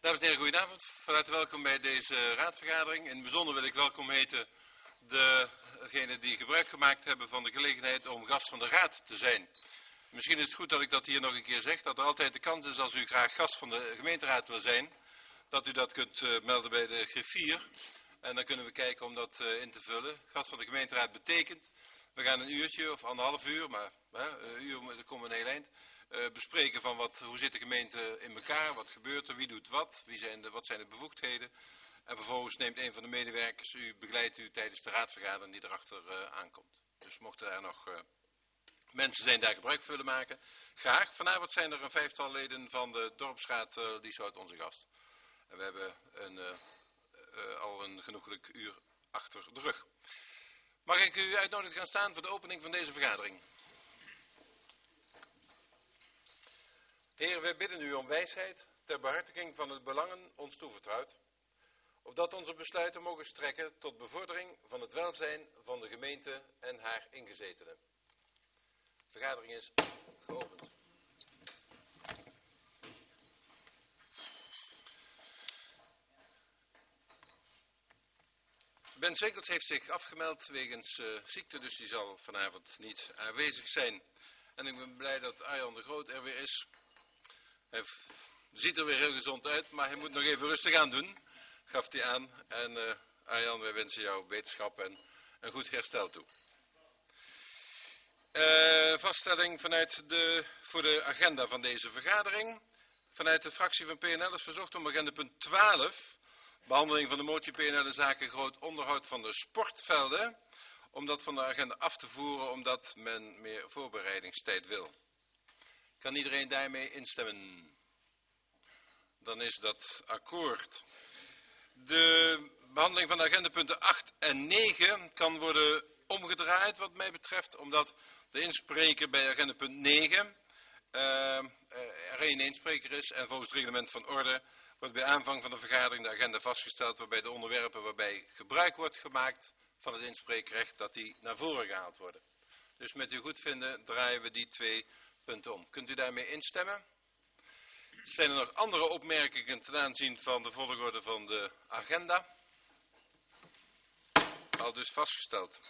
Dames en heren, goedenavond. Van harte welkom bij deze raadsvergadering. In het bijzonder wil ik welkom heten degenen die gebruik gemaakt hebben van de gelegenheid om gast van de raad te zijn. Misschien is het goed dat ik dat hier nog een keer zeg, dat er altijd de kans is als u graag gast van de gemeenteraad wil zijn, dat u dat kunt melden bij de griffier. En dan kunnen we kijken om dat in te vullen. Gast van de gemeenteraad betekent, we gaan een uurtje of anderhalf uur, maar een uur, dan komen we een heel eind. Bespreken van hoe zit de gemeente in elkaar, wat gebeurt er, wie doet wat zijn de bevoegdheden. En vervolgens neemt een van de medewerkers begeleidt u tijdens de raadsvergadering die erachter aankomt. Dus mochten er nog mensen zijn die daar gebruik van willen maken, graag. Vanavond zijn er een 5-tal leden van de dorpsraad, die soort onze gast. En we hebben al een genoeglijk uur achter de rug. Mag ik u uitnodigen gaan staan voor de opening van deze vergadering? Heer, wij bidden u om wijsheid ter behartiging van de belangen ons toevertrouwd, opdat onze besluiten mogen strekken tot bevordering van het welzijn van de gemeente en haar ingezetenen. De vergadering is geopend. Ben Zekels heeft zich afgemeld wegens ziekte, dus die zal vanavond niet aanwezig zijn. En ik ben blij dat Arjan de Groot er weer is. Hij ziet er weer heel gezond uit, maar hij moet nog even rustig aan doen, gaf hij aan. En Arjan, wij wensen jou wetenschap en een goed herstel toe. Vaststelling voor de agenda van deze vergadering. Vanuit de fractie van PNL is verzocht om agendapunt 12, behandeling van de motie PNL in zaken groot onderhoud van de sportvelden, om dat van de agenda af te voeren, omdat men meer voorbereidingstijd wil. Kan iedereen daarmee instemmen? Dan is dat akkoord. De behandeling van de agendapunten 8 en 9 kan worden omgedraaid wat mij betreft, omdat de inspreker bij agendapunt 9 er één inspreker is en volgens het reglement van orde wordt bij aanvang van de vergadering de agenda vastgesteld waarbij de onderwerpen waarbij gebruik wordt gemaakt van het inspreekrecht, dat die naar voren gehaald worden. Dus met uw goedvinden draaien we die twee punten om. Kunt u daarmee instemmen? Zijn er nog andere opmerkingen ten aanzien van de volgorde van de agenda? Al dus vastgesteld.